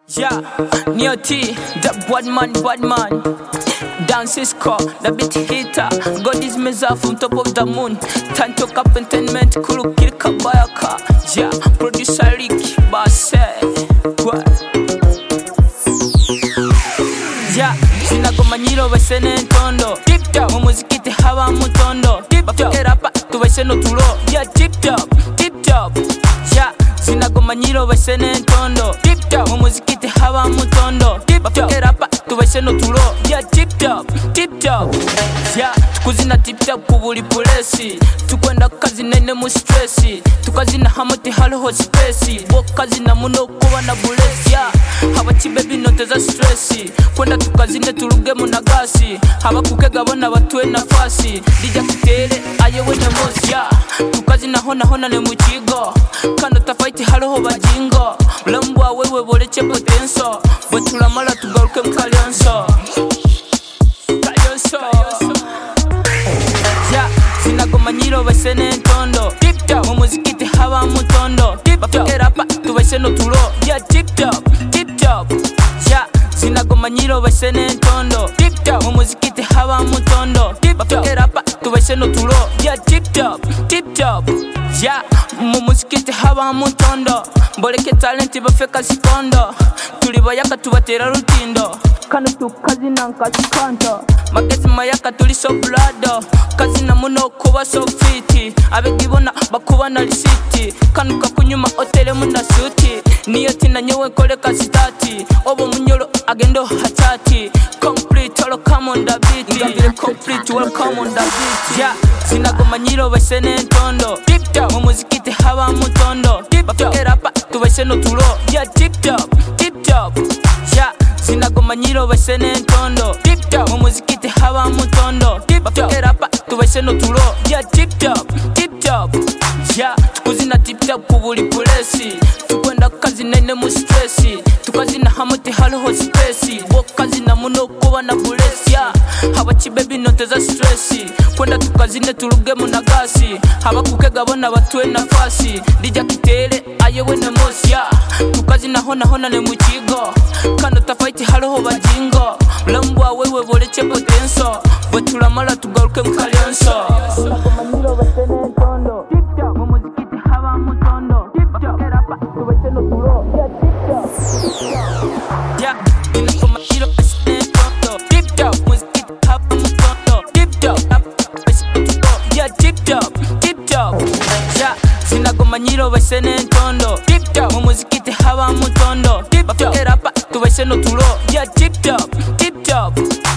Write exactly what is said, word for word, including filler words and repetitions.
Yeah, Neo T, the bad man, bad man. Dance Cisco, the beat hitter. God is meza from top of the moon. Tanto Entertainment, Kuru Kirka Bayaka. Yeah, producer Ricky Basse. What? Yeah, sinagoma nyiro besene ntondo. Tip top, mumuzikiti haba mutondo. Tip top, erapa tubese no tulo. Yeah, tip top, tip top. Yeah, sinagoma nyiro besene ntondo. Tip top, mumuzikiti haba mutondo. Tip top, erapa tubese no tulo. Yeah, tip top, tip top. Yeah, tukuzina tip top kubuli pulesi. Tukwenda kazi nene mu stressi. Tukazina hamuti halo space. Bokazina muno kuba na bulesi. Yeah, habachi baby noteza stressi. Kwenda tukazine tuluge munagasi. Haba kukega bona batwe nafasi. Dija kitere ayewe ne mosi. Yeah, tukazina hona hona ne muchigo. Kando tafaiti halo ho bajingo. Lambwa wewe boleche potenso. Botula mala tugaruke mkalyanso. Kalyanso. Yeah, sinagoma nyiro besene ntondo. Tip top, mumuzikiti haba mutondo. Tip top, erapa tubese no tulo. Yeah, tip top, tip top. Yeah, sinagoma nyiro besene ntondo. Tip top, mumuzikiti haba mutondo. Tip top, erapa tubese no tulo. Yeah, tip top, tip top. Yeah, mumuzikiti haba mutondo. Mboleke talenti bafeka sikondo. Tulibayaka tubatera rutindo. Kano tukazi nankasi kanto. Magezi mayaka tuli so blado. Kazi na muno kuba so fiti. Abegibona bakuba na risiti. Kano kakunyuma otele muna suti. Niyo tina nyewe kole kasitati. Obo munyolo agendo hatati. Complete all come on the beat. Ngambire complete welcome on the beat. Yeah, sinagoma nyiro besene ntondo. Tip top, mumuzikiti haba mutondo. Tip top, erapa tubese no tulo. Yeah, tip top, tip top. Yeah, sinagoma nyiro besene ntondo. Tip top, mumuzikiti haba mutondo. Tip top, erapa tubese no tulo. Yeah, tip top, tip top. Yeah, tukuzina tip top kubuli pulesi. Tukwenda kazi nene mu stressi. Tukazina hamuti halo ho space. Bokazina muno kuba na bulesi. Yeah, habachi baby noteza stressi. Kwenda tukazine tuluge munagasi. Haba kukega bona batwe nafasi. Dija kitere ayewe ne mosi. Yeah, tukazina hona hona ne muchigo. Kando tafaiti halo ho bajingo. Lambwa wewe boleche potenso. Botula mala tugaruke mkalyanso. Sinagoma besene ntondo. Tip top, mumuzikiti haba mutondo. Tip top, erapa tubese no tulo. Yeah, tip top. Yeah, sinagoma nyiro besene ntondo. Tip top, mumuzikiti haba mutondo. Tip top, tubese no tulo. Yeah, tip top, tip top. Yeah, sinagoma nyiro besene ntondo. Tip top, mumuzikiti haba mutondo. Tip top, erapa tubese no tulo. Yeah, tip top, tip top.